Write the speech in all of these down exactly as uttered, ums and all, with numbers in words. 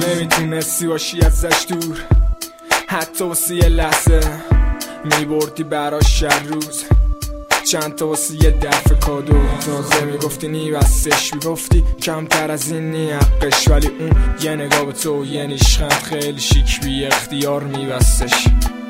نمیتونستی باشی ازش دور، حتی واسه یه لحظه میبردی براش هر روز چند تا واسه یه دفع کادو. تازه میگفتی نیبستش، میگفتی کمتر از این نی حقش، ولی اون یه نگاه به تو یه نیشخند خیلی شیک بی اختیار میبستش.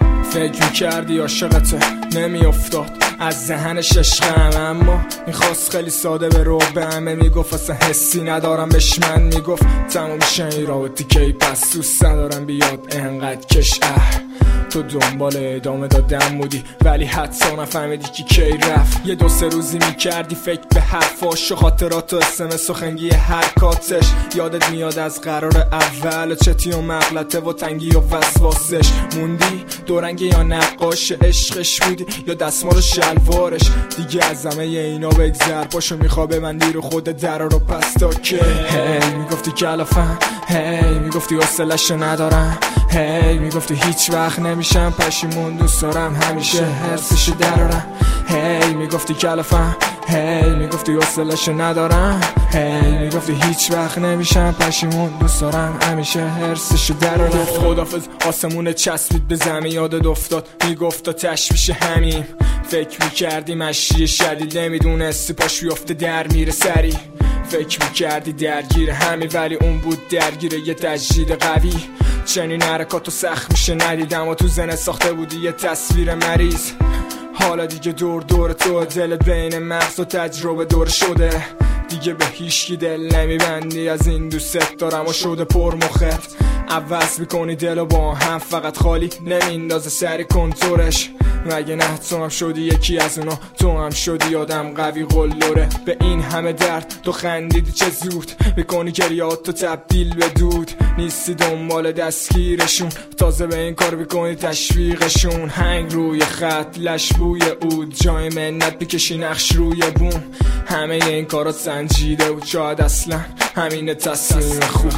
فکر میکردی عاشقته نمیافتاد از ذهنش عشقم، اما میخواست خیلی ساده به رو به همه میگفت اصلا حسی ندارم بهش. من میگفت تموم میشه این رابطی کی، پس دوست ندارم بیاد انقدر کش. اه تو دنبال ادامه دادن بودی ولی حتی نفهمیدی که کی رفت. یه دو سه روزی میکردی فکر به حرفاش و خاطرات و اسم سخنگی حرکاتش. یادت میاد از قرار اول چتی و مغلطه و تنگی و وسواسش. موندی دورنگ یا نقاش عشقش بودی یا دستمال شلوارش. دیگه از همه اینا بگذر، پاشو میخوا ببندی رو خود در رو پس تا که هی میگفتی کلافم، هی میگفتی حوصله‌شو ندارم، هی میگفتی هیچ وقت نمیشم پشیمون، دوست دارم همیشه حرسش درارم. هی میگفتی کلافم، هی میگفتی حوصله‌شو ندارم، هی میگفتی هیچ وقت نمیشم پشیمون، دوست دارم همیشه حرسش درارم. خدافظ آسمون چسبید به زمین، یادت افتاد میگفت تا تشویش همین. فکر میکردی مشی شدید نمیدونستی پاش بیفته در میره سری. فکر میکردی درگیر همین ولی اون بود درگیر یه تجدید قوی. چنین حرکاتو سخت میشه ندیدم و تو زنه ساخته بودی یه تصویر مریض. حالا دیگه دور دور تو دلت بین مغز و تجربه دور شده، دیگه به هیچکی دل نمیبندی از این دوست دارم و شده پر مخت. عوض میکنی دلو با هم فقط خالی نمیندازه سری کنتورش. مگه نه تو هم شدی یکی از اونا، تو هم شدی آدم قوی قلوره. به این همه درد تو خندیدی چه زود، میکنی گریات تو تبدیل به دود. نیستی دنبال دستگیرشون، تازه به این کار میکنی تشویقشون. هنگ روی خط لش بوی عود، جای منت بکشی نقش روی بوم. همه این کارات سنجیده بود، شاید اصلا همین تصمیم خوب.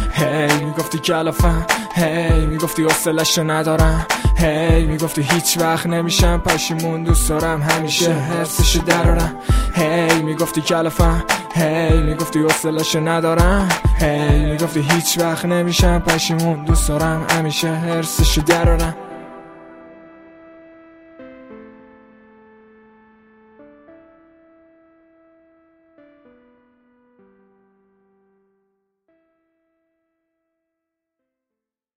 هی میگفتی کلافم، هی میگفتی حوصله‌شو ندارم، هی میگفتی هیچ وقت نمیشم پشیمون، دوست دارم همیشه حرسش درارم. هی میگفتی کلافم، هی میگفتی حوصله‌شو ندارم، هی میگفتی هیچ وقت نمیشم پشیمون، دوست دارم همیشه حرسش درارم.